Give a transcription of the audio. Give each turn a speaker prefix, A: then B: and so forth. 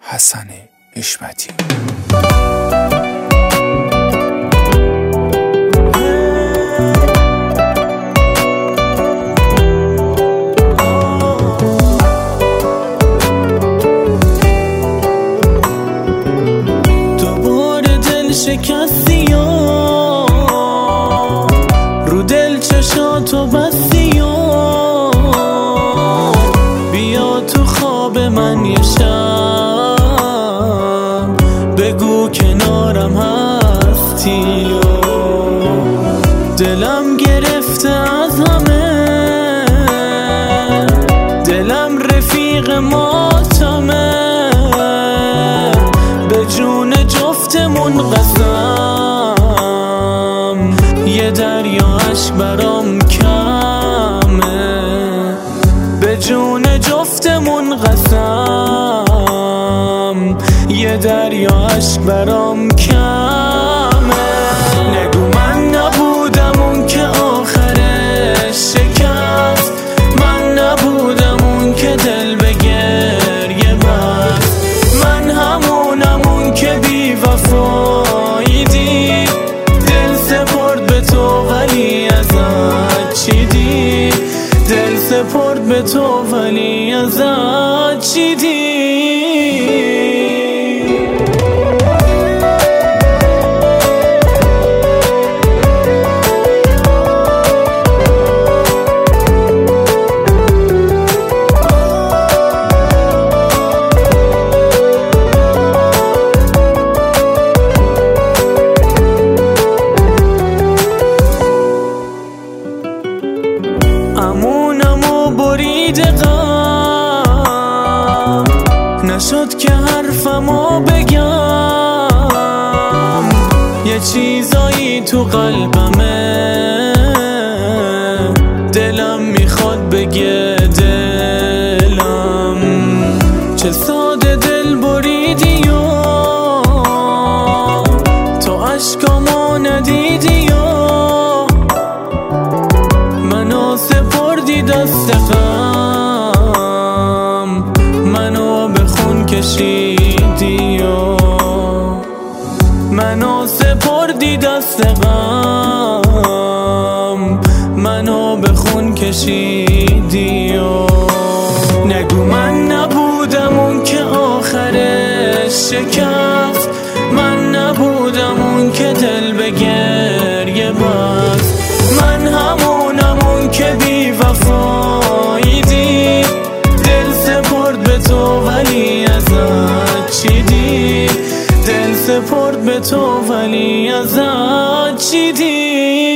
A: حسن حشمتی.
B: دوباره دل شکستی و رو دل چشاتو بستی و بیا تو خواب من یه شب بگو کنارم هستی و دلم گرفته از همه، دلم رفیق ماتمه، به جون جفتمون قسم یه دریا عشق برام کمه، به جون جفتمون قسم یه دریا عشق برام کمه. نگو من نبودم اون که آخرش شکست، من نبودم اون که دل به گریه بست، من همونم اون که بی وفایی دید، دل سپرد به تو ولی ازت چی دید، دل سپرد به تو ولی ازت چی دید. امونمو برید غم، نشد که حرفمو بگم، یه چیزایی تو قلبمه، دلم میخواد بگه دلم، چه ساده دل بریدی و تو عشقامو ندیدی و منو سپردی دست غم، منو به خون کشیدی و منو سپردی دست غم، منو به خون کشیدی و نگو من نبودم اون که آخرش شکست، من نبودم اون که دل به گریه بست، من همونم اون که بی وفایی دید، دل سپرد به تو ولی ازت چی دید، دل سپرد به تو ولی ازت چی دید.